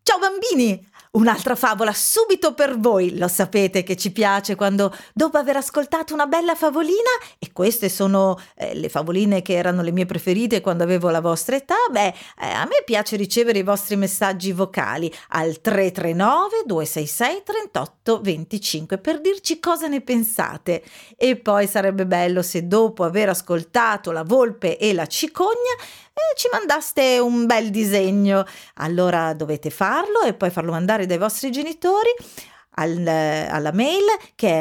Ciao bambini! Un'altra favola subito per voi. Lo sapete che ci piace quando, dopo aver ascoltato una bella favolina, e queste sono le favoline che erano le mie preferite quando avevo la vostra età, a me piace ricevere i vostri messaggi vocali al 339 266 38 25 per dirci cosa ne pensate. E poi sarebbe bello se dopo aver ascoltato La Volpe e la Cicogna ci mandaste un bel disegno. Allora dovete farlo e poi farlo mandare dai vostri genitori alla mail che è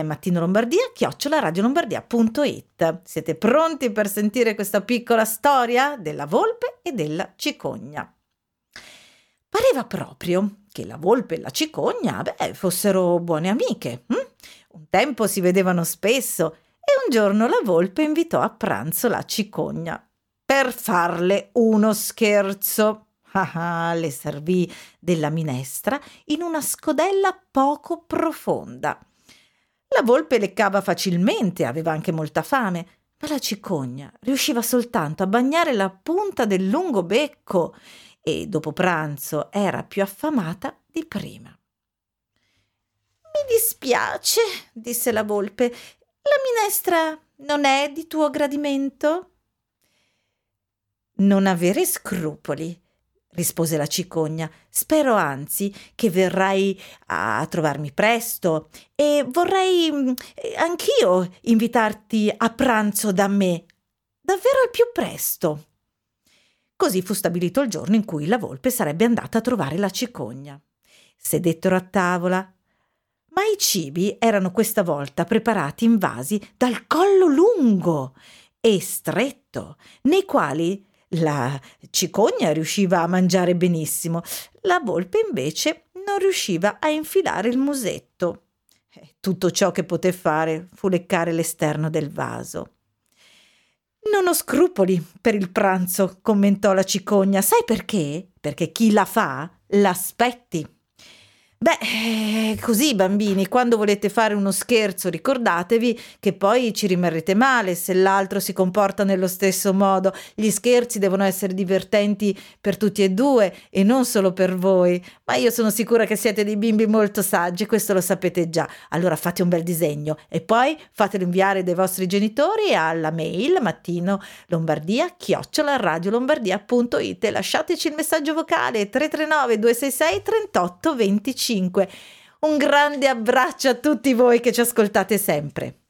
mattinolombardia@radiolombardia.it. Siete pronti per sentire questa piccola storia della volpe e della cicogna? Pareva proprio che la volpe e la cicogna fossero buone amiche. Un tempo si vedevano spesso e un giorno la volpe invitò a pranzo la cicogna per farle uno scherzo. Le servì della minestra in una scodella poco profonda. La volpe leccava facilmente, aveva anche molta fame, ma la cicogna riusciva soltanto a bagnare la punta del lungo becco e dopo pranzo era più affamata di prima. «Mi dispiace», disse la volpe, «la minestra non è di tuo gradimento?» «Non avere scrupoli», rispose la cicogna. «Spero anzi che verrai a trovarmi presto e vorrei anch'io invitarti a pranzo da me, davvero al più presto». Così fu stabilito il giorno in cui la volpe sarebbe andata a trovare la cicogna. Sedettero a tavola, ma i cibi erano questa volta preparati in vasi dal collo lungo e stretto, nei quali la cicogna riusciva a mangiare benissimo, la volpe invece non riusciva a infilare il musetto. Tutto ciò che poté fare fu leccare l'esterno del vaso. «Non ho scrupoli per il pranzo», commentò la cicogna. «Sai perché? Perché chi la fa l'aspetti». Così bambini, quando volete fare uno scherzo ricordatevi che poi ci rimarrete male se l'altro si comporta nello stesso modo. Gli scherzi devono essere divertenti per tutti e due e non solo per voi. Ma io sono sicura che siete dei bimbi molto saggi, questo lo sapete già. Allora fate un bel disegno e poi fatelo inviare dai vostri genitori alla mail mattinolombardia@radiolombardia.it e lasciateci il messaggio vocale 339 266 38 25. Un grande abbraccio a tutti voi che ci ascoltate sempre.